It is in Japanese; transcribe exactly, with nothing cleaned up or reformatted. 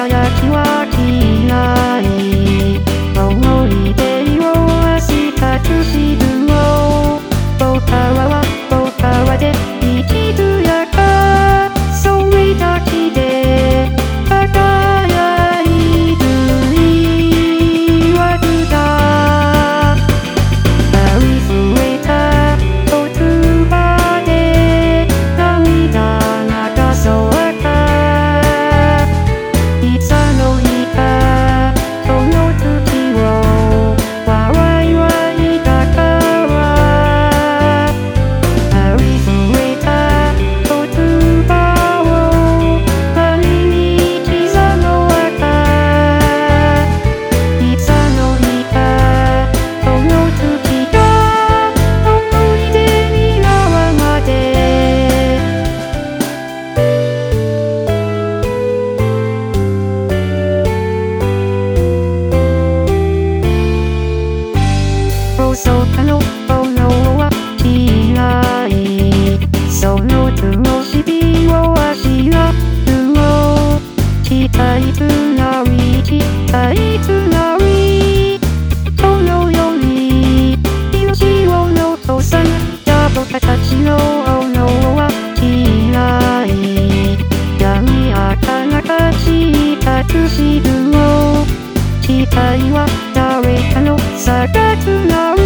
輝きは嫌い思い出を明日隠し分を僕は僕はで生きるやかそれだけで輝いる言わずだありふれた言葉で涙流そうかいつの日かその時を笑いはいたからありふれた言葉を何に刻もうかいつの日かその時が思い出になるまでそうかの炎は嫌いその図の日々をあしらうを期待つなり期待つなりこのように命を残さぬや僕たちの炎は嫌い闇垢な価値隠し分を期待は誰かの差がつなる